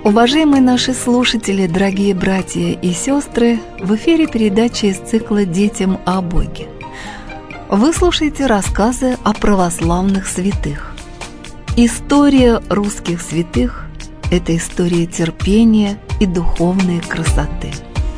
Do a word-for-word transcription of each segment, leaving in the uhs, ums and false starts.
Уважаемые наши слушатели, дорогие братья и сестры, в эфире передача из цикла «Детям о Боге». Вы слушаете рассказы о православных святых. История русских святых – это история терпения и духовной красоты.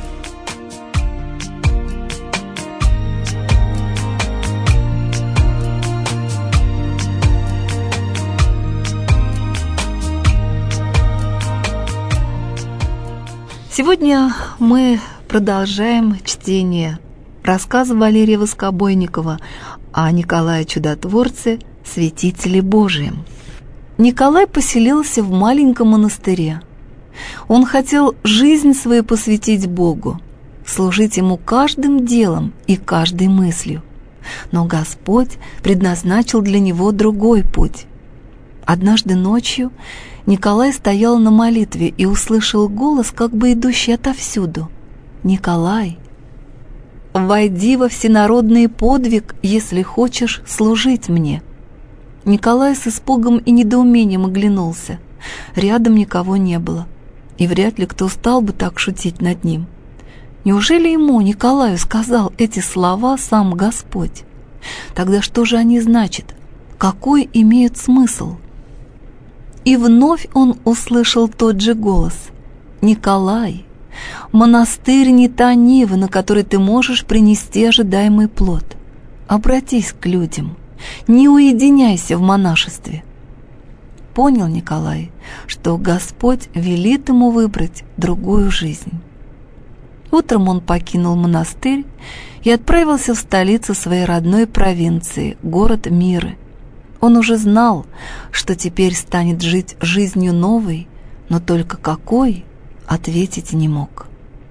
Сегодня мы продолжаем чтение рассказа Валерия Воскобойникова о Николае Чудотворце, святителе Божием. Николай поселился в маленьком монастыре. Он хотел жизнь свою посвятить Богу, служить Ему каждым делом и каждой мыслью. Но Господь предназначил для него другой путь. Однажды ночью Николай стоял на молитве и услышал голос, как бы идущий отовсюду. «Николай, войди во всенародный подвиг, если хочешь служить мне». Николай с испугом и недоумением оглянулся. Рядом никого не было, и вряд ли кто стал бы так шутить над ним. Неужели ему, Николаю, сказал эти слова сам Господь? Тогда что же они значат? Какой имеют смысл? И вновь он услышал тот же голос. «Николай, монастырь не та нива, на которой ты можешь принести ожидаемый плод. Обратись к людям, не уединяйся в монашестве». Понял Николай, что Господь велит ему выбрать другую жизнь. Утром он покинул монастырь и отправился в столицу своей родной провинции, город Миры. Он уже знал, что теперь станет жить жизнью новой, но только какой, ответить не мог.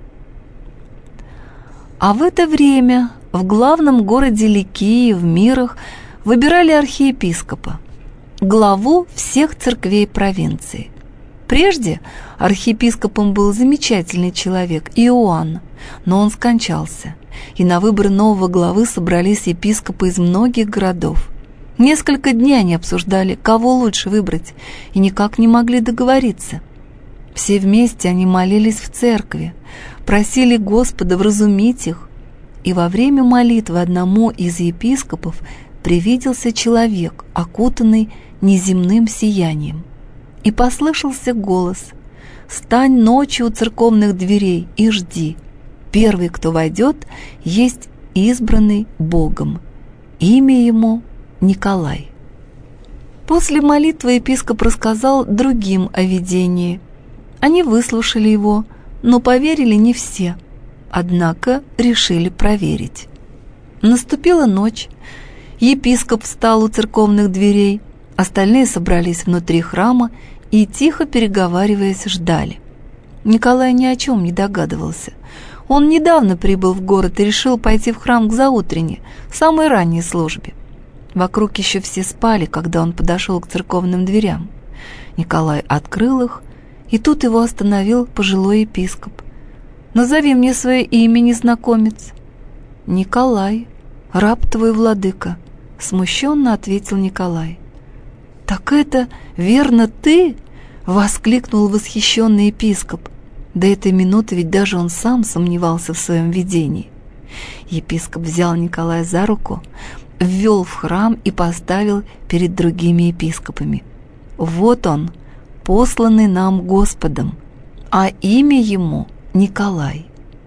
А в это время в главном городе Ликии, в Мирах, выбирали архиепископа, главу всех церквей провинции. Прежде архиепископом был замечательный человек Иоанн, но он скончался, и на выбор нового главы собрались епископы из многих городов. Несколько дней они обсуждали, кого лучше выбрать, и никак не могли договориться. Все вместе они молились в церкви, просили Господа вразумить их, и во время молитвы одному из епископов привиделся человек, окутанный неземным сиянием. И послышался голос: «Стань ночью у церковных дверей и жди. Первый, кто войдет, есть избранный Богом. Имя ему Николай». После молитвы епископ рассказал другим о видении. Они выслушали его, но поверили не все, однако решили проверить. Наступила ночь, епископ встал у церковных дверей, остальные собрались внутри храма и, тихо переговариваясь, ждали. Николай ни о чем не догадывался. Он недавно прибыл в город и решил пойти в храм к заутренне, самой ранней службе. Вокруг еще все спали, когда он подошел к церковным дверям. Николай открыл их, и тут его остановил пожилой епископ. «Назови мне свое имя, незнакомец». «Николай, раб твой, владыка», — смущенно ответил Николай. «Так это, верно, ты?» — воскликнул восхищенный епископ. До этой минуты ведь даже он сам сомневался в своем видении. Епископ взял Николая за руку, ввел в храм и поставил перед другими епископами. «Вот он, посланный нам Господом, а имя ему Николай».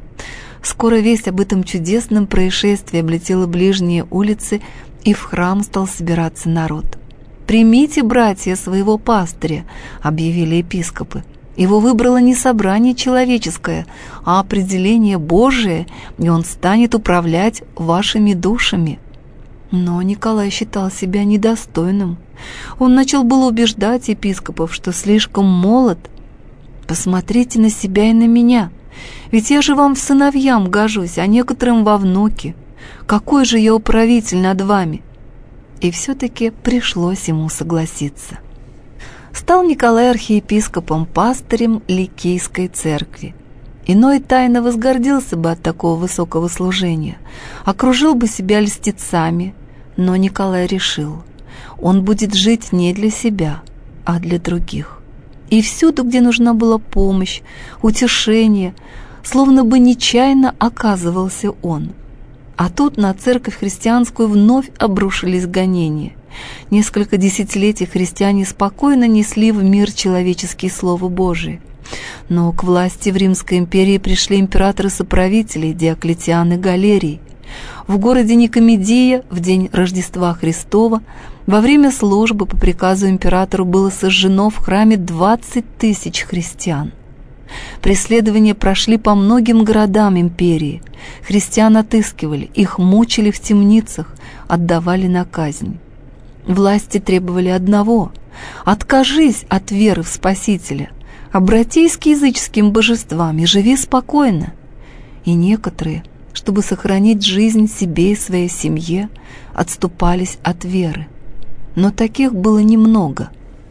Скоро весть об этом чудесном происшествии облетела ближние улицы, и в храм стал собираться народ. «Примите, братья, своего пастыря», — объявили епископы. «Его выбрало не собрание человеческое, а определение Божие, и он станет управлять вашими душами». Но Николай считал себя недостойным. Он начал было убеждать епископов, что слишком молод. «Посмотрите на себя и на меня, ведь я же вам в сыновьям гожусь, а некоторым во внуки. Какой же я управитель над вами?» И все-таки пришлось ему согласиться. Стал Николай архиепископом, пастырем Ликийской церкви. Иной тайно возгордился бы от такого высокого служения, окружил бы себя льстецами, но Николай решил, он будет жить не для себя, а для других. и всюду, где нужна была помощь, утешение, словно бы нечаянно оказывался он. А тут на церковь христианскую вновь обрушились гонения. Несколько десятилетий христиане спокойно несли в мир человеческие слова Божие. Но к власти в Римской империи пришли императоры-соправители Диоклетиан и Галерий. В городе Никомедия в день Рождества Христова во время службы по приказу императору было сожжено в храме двадцать тысяч христиан. Преследования прошли по многим городам империи. Христиан отыскивали, их мучили в темницах, отдавали на казнь. Власти требовали одного – откажись от веры в Спасителя, обратись к языческим божествам и живи спокойно. И некоторые, чтобы сохранить жизнь себе и своей семье, отступались от веры. Но таких было немного.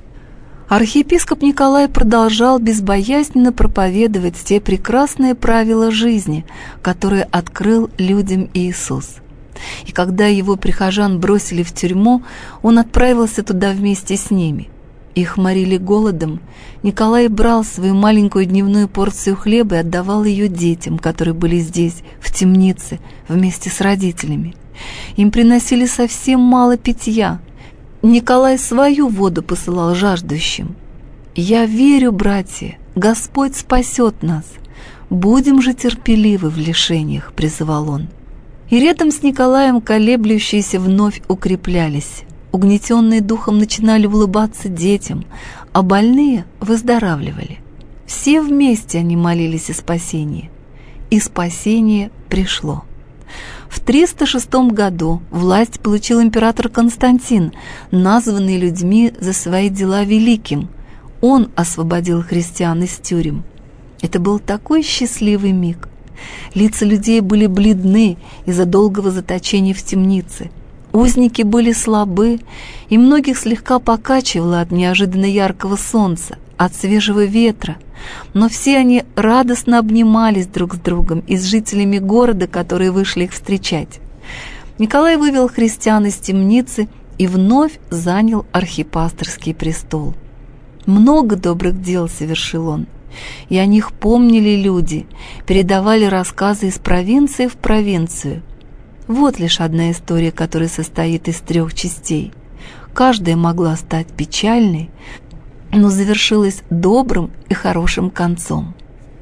Архиепископ Николай продолжал безбоязненно проповедовать те прекрасные правила жизни, которые открыл людям Иисус. И когда его прихожан бросили в тюрьму, он отправился туда вместе с ними. Их морили голодом. Николай брал свою маленькую дневную порцию хлеба и отдавал ее детям, которые были здесь, в темнице, вместе с родителями. Им приносили совсем мало питья. Николай свою воду посылал жаждущим. «Я верю, братья, Господь спасет нас. Будем же терпеливы в лишениях», — призывал он. И рядом с Николаем колеблющиеся вновь укреплялись. Угнетенные духом начинали улыбаться детям, а больные выздоравливали. Все вместе они молились о спасении. И спасение пришло. В триста шестом году власть получил император Константин, названный людьми за свои дела великим. Он освободил христиан из тюрем. Это был такой счастливый миг. Лица людей были бледны из-за долгого заточения в темнице. Узники были слабы, и многих слегка покачивало от неожиданно яркого солнца, от свежего ветра. Но все они радостно обнимались друг с другом и с жителями города, которые вышли их встречать. Николай вывел христиан из темницы и вновь занял архипасторский престол. Много добрых дел совершил он, и о них помнили люди, передавали рассказы из провинции в провинцию. Вот лишь одна история, которая состоит из трех частей. Каждая могла стать печальной, но завершилась добрым и хорошим концом.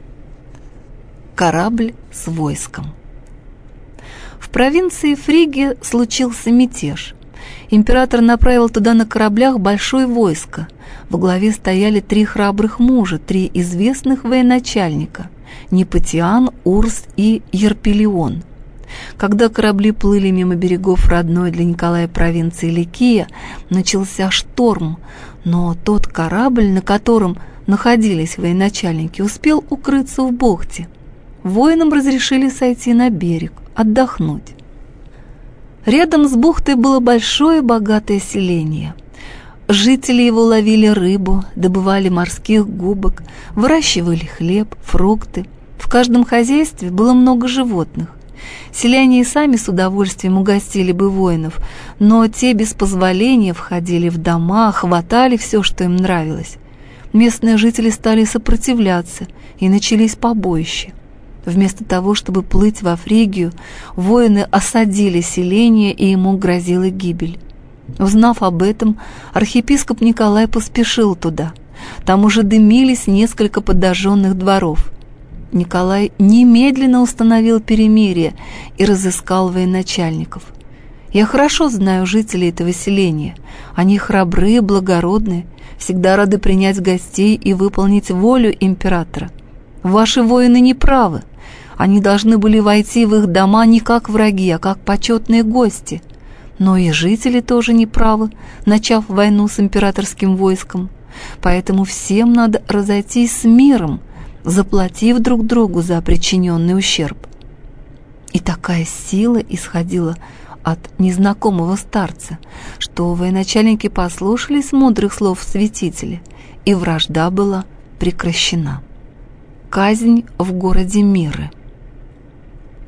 Корабль с войском. В провинции Фригия случился мятеж. Император направил туда на кораблях большое войско. Во главе стояли три храбрых мужа, три известных военачальника – Непотиан, Урс и Ерпелион. Когда корабли плыли мимо берегов родной для Николая провинции Ликия, начался шторм, но тот корабль, на котором находились военачальники, успел укрыться в бухте. Воинам разрешили сойти на берег, отдохнуть. Рядом с бухтой было большое богатое селение. Жители его ловили рыбу, добывали морских губок, выращивали хлеб, фрукты. В каждом хозяйстве было много животных. Селяне и сами с удовольствием угостили бы воинов, но те без позволения входили в дома, хватали все, что им нравилось. Местные жители стали сопротивляться, и начались побоища. Вместо того, чтобы плыть во Фригию, воины осадили селение, и ему грозила гибель. Узнав об этом, архиепископ Николай поспешил туда. Там уже дымились несколько подожженных дворов. Николай немедленно установил перемирие и разыскал военачальников. «Я хорошо знаю жителей этого селения. Они храбрые, благородные, всегда рады принять гостей и выполнить волю императора. Ваши воины не правы. Они должны были войти в их дома не как враги, а как почетные гости. Но и жители тоже не правы, начав войну с императорским войском. Поэтому всем надо разойтись с миром, заплатив друг другу за причиненный ущерб». И такая сила исходила от незнакомого старца, что военачальники послушались мудрых слов святителя, и вражда была прекращена. Казнь в городе Миры.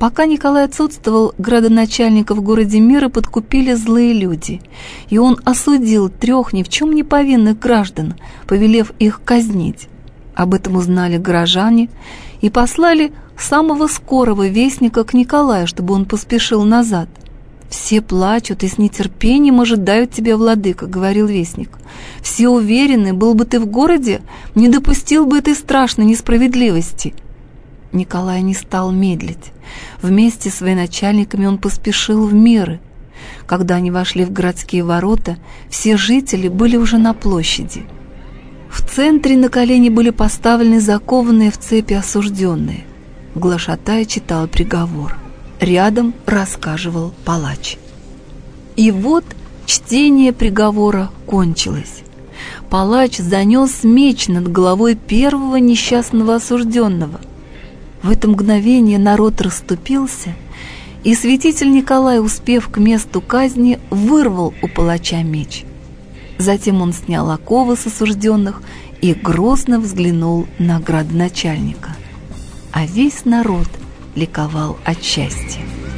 Пока Николай отсутствовал, градоначальника в городе Мира подкупили злые люди, и он осудил трех ни в чем не повинных граждан, повелев их казнить. Об этом узнали горожане и послали самого скорого вестника к Николаю, чтобы он поспешил назад. «Все плачут и с нетерпением ожидают тебя, владыка», — говорил вестник. «Все уверены, был бы ты в городе, не допустил бы этой страшной несправедливости». Николай не стал медлить. Вместе с военачальниками он поспешил в Миры. Когда они вошли в городские ворота, все жители были уже на площади. В центре на колени были поставлены закованные в цепи осужденные. Глашатай читал приговор. Рядом рассказывал палач. И вот чтение приговора кончилось. Палач занес меч над головой первого несчастного осужденного. В это мгновение народ расступился, и святитель Николай, успев к месту казни, вырвал у палача меч. Затем он снял оковы с осужденных и грозно взглянул на градоначальника. А весь народ ликовал от счастья.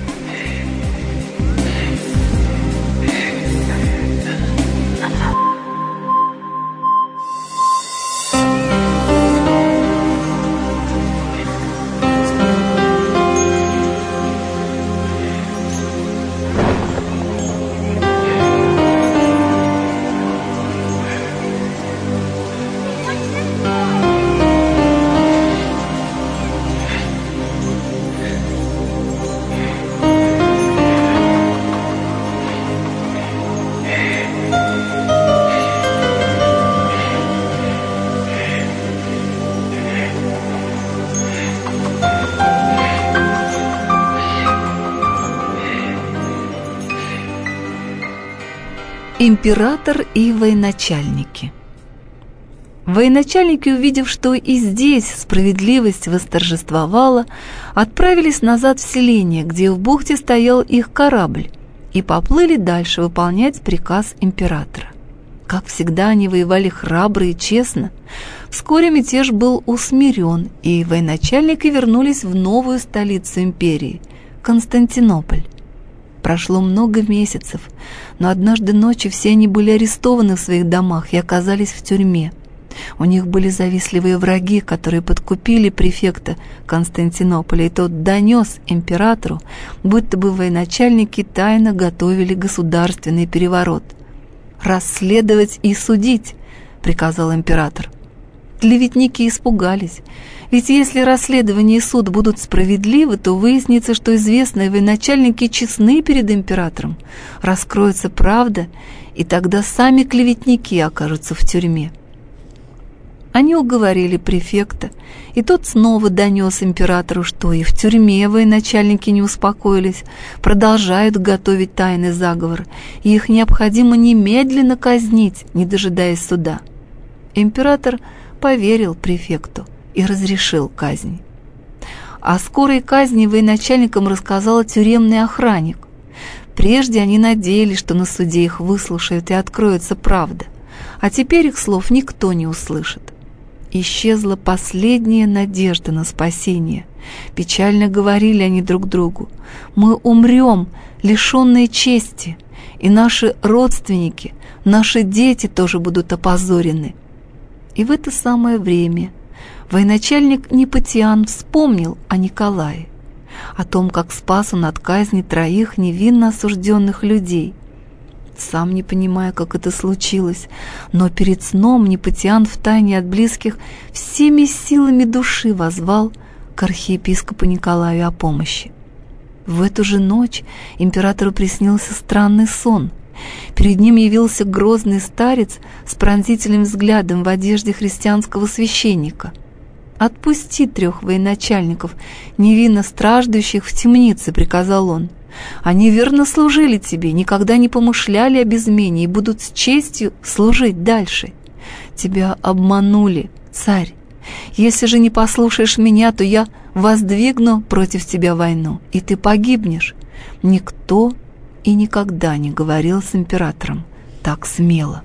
Император и военачальники. Военачальники, увидев, что и здесь справедливость восторжествовала, отправились назад в селение, где в бухте стоял их корабль, и поплыли дальше выполнять приказ императора. Как всегда, они воевали храбро и честно. Вскоре мятеж был усмирен, и военачальники вернулись в новую столицу империи – Константинополь. Прошло много месяцев, но однажды ночью все они были арестованы в своих домах и оказались в тюрьме. У них были завистливые враги, которые подкупили префекта Константинополя, и тот донес императору, будто бы военачальники тайно готовили государственный переворот. «Расследовать и судить», — приказал император. Клеветники испугались, ведь если расследование и суд будут справедливы, то выяснится, что известные военачальники честны перед императором, раскроется правда, и тогда сами клеветники окажутся в тюрьме. Они уговорили префекта, и тот снова донес императору, что и в тюрьме военачальники не успокоились, продолжают готовить тайный заговор, и их необходимо немедленно казнить, не дожидаясь суда. Император поверил префекту и разрешил казнь. О скорой казни военачальникам рассказал тюремный охранник. Прежде они надеялись, что на суде их выслушают и откроется правда, а теперь их слов никто не услышит. Исчезла последняя надежда на спасение. Печально говорили они друг другу: «Мы умрем, лишенные чести, и наши родственники, наши дети тоже будут опозорены». И в это самое время военачальник Непотиан вспомнил о Николае, о том, как спас он от казни троих невинно осужденных людей. Сам не понимая, как это случилось, но перед сном Непотиан втайне от близких всеми силами души воззвал к архиепископу Николаю о помощи. В эту же ночь императору приснился странный сон. Перед ним явился грозный старец с пронзительным взглядом в одежде христианского священника. «Отпусти трех военачальников, невинно страждущих в темнице», — приказал он. «Они верно служили тебе, никогда не помышляли об измене и будут с честью служить дальше. Тебя обманули, царь. Если же не послушаешь меня, то я воздвигну против тебя войну, и ты погибнешь». Никто и никогда не говорил с императором так смело.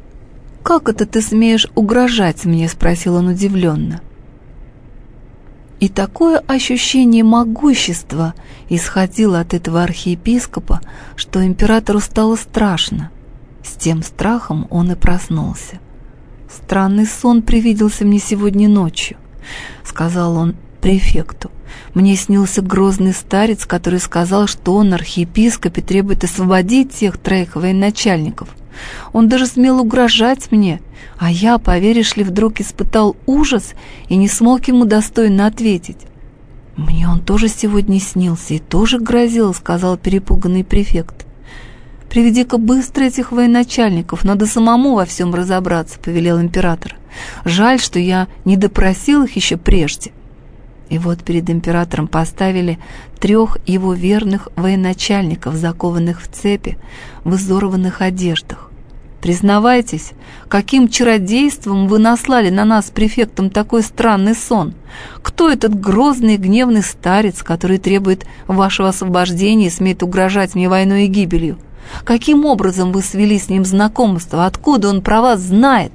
«Как это ты смеешь угрожать мне?» — спросил он удивленно. И такое ощущение могущества исходило от этого архиепископа, что императору стало страшно. С тем страхом он и проснулся. «Странный сон привиделся мне сегодня ночью», — сказал он префекту. «Мне снился грозный старец, который сказал, что он, архиепископ, и требует освободить тех троих военачальников. Он даже смел угрожать мне, а я, поверишь ли, вдруг испытал ужас и не смог ему достойно ответить». «Мне он тоже сегодня снился и тоже грозил», — сказал перепуганный префект. «Приведи-ка быстро этих военачальников, надо самому во всем разобраться», — повелел император. «Жаль, что я не допросил их еще прежде». И вот перед императором поставили трех его верных военачальников, закованных в цепи, в изорванных одеждах. «Признавайтесь, каким чародейством вы наслали на нас с префектом такой странный сон? Кто этот грозный и гневный старец, который требует вашего освобождения и смеет угрожать мне войной и гибелью? Каким образом вы свели с ним знакомство? Откуда он про вас знает?»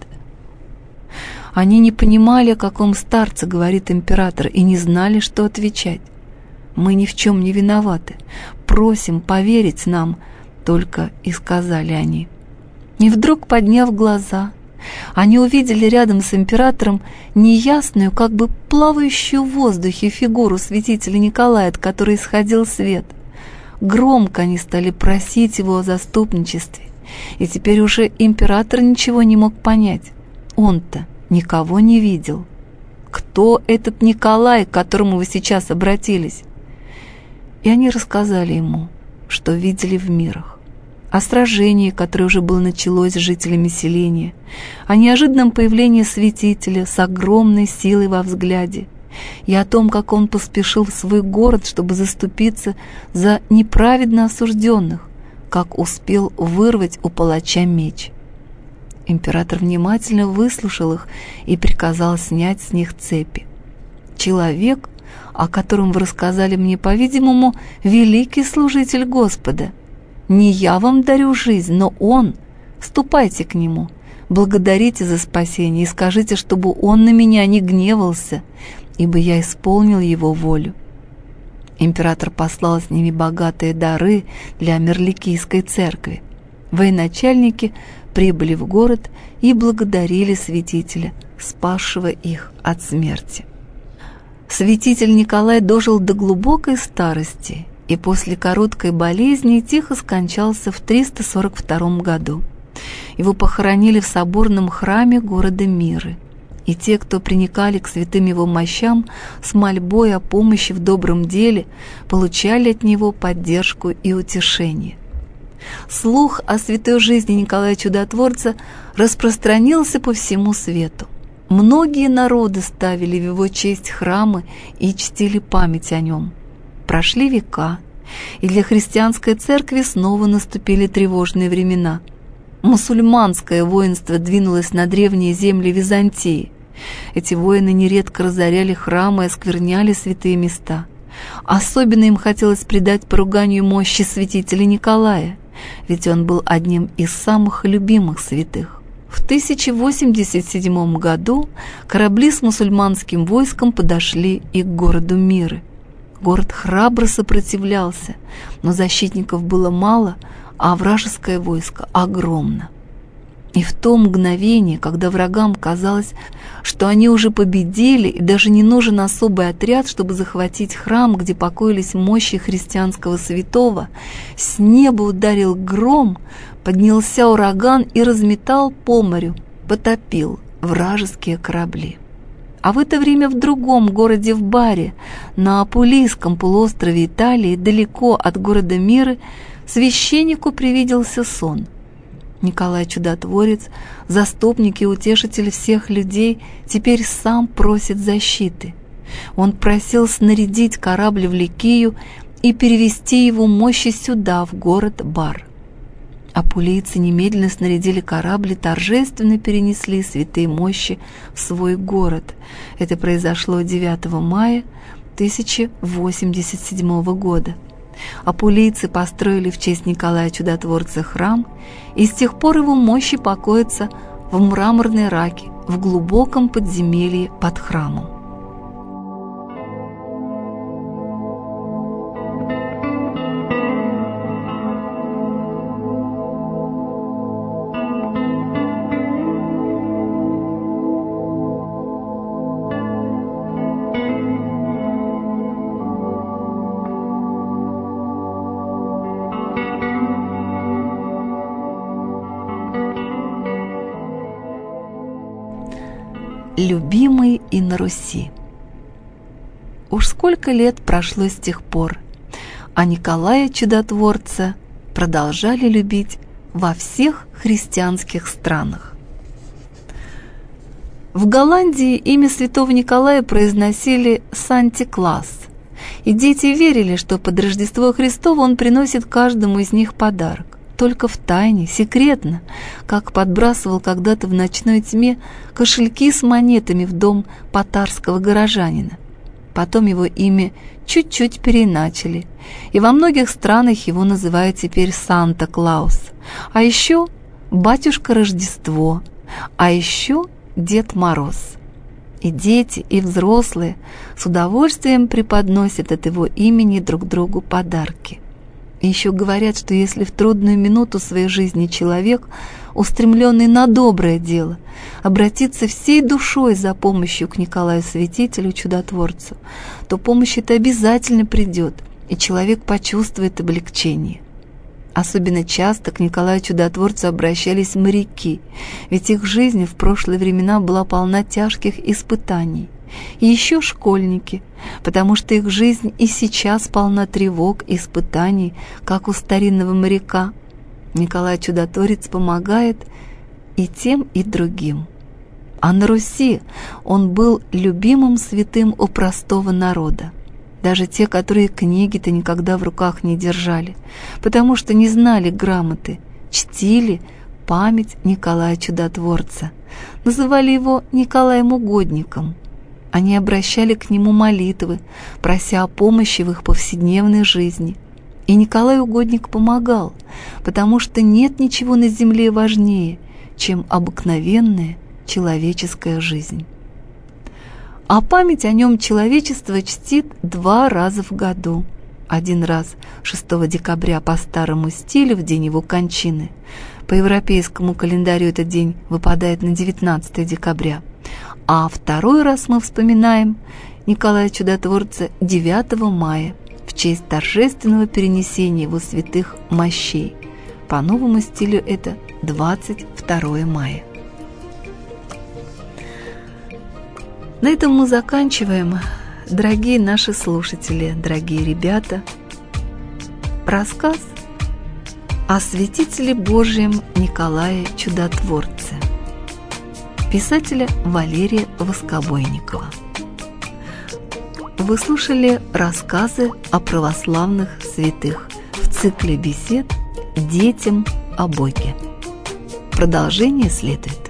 Они не понимали, о каком старце говорит император, и не знали, что отвечать. «Мы ни в чем не виноваты. Просим поверить нам», — только и сказали они. И вдруг, подняв глаза, они увидели рядом с императором неясную, как бы плавающую в воздухе фигуру святителя Николая, от которой исходил свет. Громко они стали просить его о заступничестве, и теперь уже император ничего не мог понять. Он-то никого не видел. «Кто этот Николай, к которому вы сейчас обратились?» И они рассказали ему, что видели в мирах, о сражении, которое уже было началось с жителями селения, о неожиданном появлении святителя с огромной силой во взгляде, и о том, как он поспешил в свой город, чтобы заступиться за неправедно осужденных, как успел вырвать у палача меч. Император внимательно выслушал их и приказал снять с них цепи. «Человек, о котором вы рассказали мне, по-видимому, великий служитель Господа. Не я вам дарю жизнь, но он. Ступайте к нему, благодарите за спасение и скажите, чтобы он на меня не гневался, ибо я исполнил его волю». Император послал с ними богатые дары для Мерликийской церкви. Военачальники прибыли в город и благодарили святителя, спасшего их от смерти. Святитель Николай дожил до глубокой старости и после короткой болезни тихо скончался в триста сорок втором году. Его похоронили в соборном храме города Миры, и те, кто приникали к святым его мощам с мольбой о помощи в добром деле, получали от него поддержку и утешение. Слух о святой жизни Николая Чудотворца распространился по всему свету. Многие народы ставили в его честь храмы и чтили память о нем. Прошли века, и для христианской церкви снова наступили тревожные времена. Мусульманское воинство двинулось на древние земли Византии. Эти воины нередко разоряли храмы и оскверняли святые места. Особенно им хотелось придать поруганию мощи святителя Николая, ведь он был одним из самых любимых святых. В тысяча восемьдесят седьмом году корабли с мусульманским войском подошли и к городу Миры. Город храбро сопротивлялся, но защитников было мало, а вражеское войско огромно. И в то мгновение, когда врагам казалось, что они уже победили, и даже не нужен особый отряд, чтобы захватить храм, где покоились мощи христианского святого, с неба ударил гром, поднялся ураган и разметал по морю, потопил вражеские корабли. А в это время в другом городе, в Баре, на Апулийском полуострове Италии, далеко от города Миры, священнику привиделся сон. Николай Чудотворец, заступник и утешитель всех людей, теперь сам просит защиты. Он просил снарядить корабль в Ликию и перевести его мощи сюда, в город Бар. Апулийцы немедленно снарядили корабль и торжественно перенесли святые мощи в свой город. Это произошло девятого мая тысяча восемьдесят седьмого года. Апулийцы построили в честь Николая Чудотворца храм, и с тех пор его мощи покоятся в мраморной раке в глубоком подземелье под храмом. любимый и на Руси. Уж сколько лет прошло с тех пор, а Николая Чудотворца продолжали любить во всех христианских странах. В Голландии имя святого Николая произносили «Санти-Клас», и дети верили, что под Рождество Христово он приносит каждому из них подарок. Только в тайне, секретно, как подбрасывал когда-то в ночной тьме кошельки с монетами в дом потарского горожанина. Потом его имя чуть-чуть переиначили, и во многих странах его называют теперь Санта-Клаус, а еще Батюшка Рождество, а еще Дед Мороз. И дети, и взрослые с удовольствием преподносят от его имени друг другу подарки. И еще говорят, что если в трудную минуту своей жизни человек, устремленный на доброе дело, обратится всей душой за помощью к Николаю Святителю, Чудотворцу, то помощь эта обязательно придет, и человек почувствует облегчение. Особенно часто к Николаю Чудотворцу обращались моряки, ведь их жизнь в прошлые времена была полна тяжких испытаний. И еще школьники, потому что их жизнь и сейчас полна тревог и испытаний, как у старинного моряка. Николай Чудотворец помогает и тем, и другим. А на Руси он был любимым святым у простого народа. Даже те, которые книги-то никогда в руках не держали, потому что не знали грамоты, чтили память Николая Чудотворца, называли его Николаем Угодником. Они обращали к нему молитвы, прося о помощи в их повседневной жизни. И Николай Угодник помогал, потому что нет ничего на земле важнее, чем обыкновенная человеческая жизнь. А память о нем человечество чтит два раза в году. Один раз шестого декабря по старому стилю, в день его кончины. По европейскому календарю этот день выпадает на девятнадцатое декабря. А второй раз мы вспоминаем Николая Чудотворца девятого мая в честь торжественного перенесения его святых мощей. По новому стилю это двадцать второе мая. На этом мы заканчиваем, дорогие наши слушатели, дорогие ребята, рассказ о святителе Божьем Николае Чудотворце, писателя Валерия Воскобойникова. Вы слушали рассказы о православных святых в цикле бесед «Детям о Боге». Продолжение следует.